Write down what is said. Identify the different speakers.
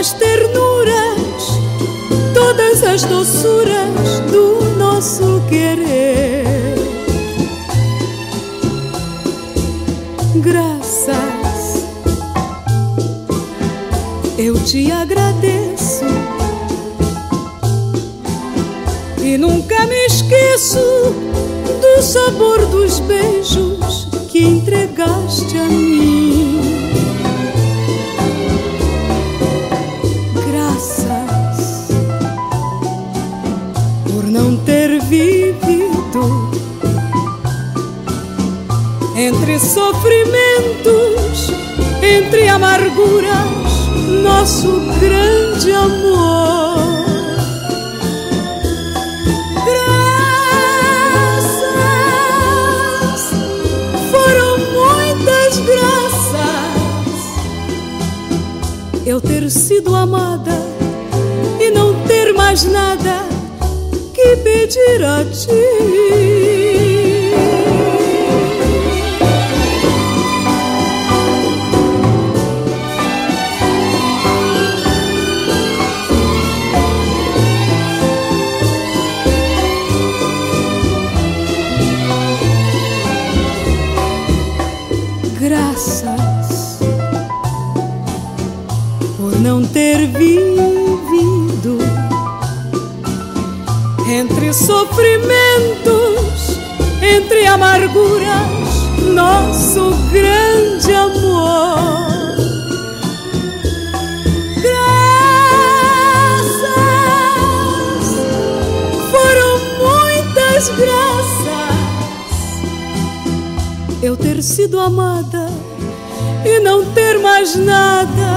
Speaker 1: as ternuras, todas as doçuras do nosso querer. Graças, eu te agradeço e nunca me esqueço do sabor dos beijos que entregaste a mim. Graças por não ter vivido entre sofrimentos, entre amarguras, nosso grande amor. Eu ter sido amada e não ter mais nada que pedir a ti. Graças por não ter vivido entre sofrimentos, entre amarguras, nosso grande amor. Graças, foram muitas graças, eu ter sido amada e não ter mais nada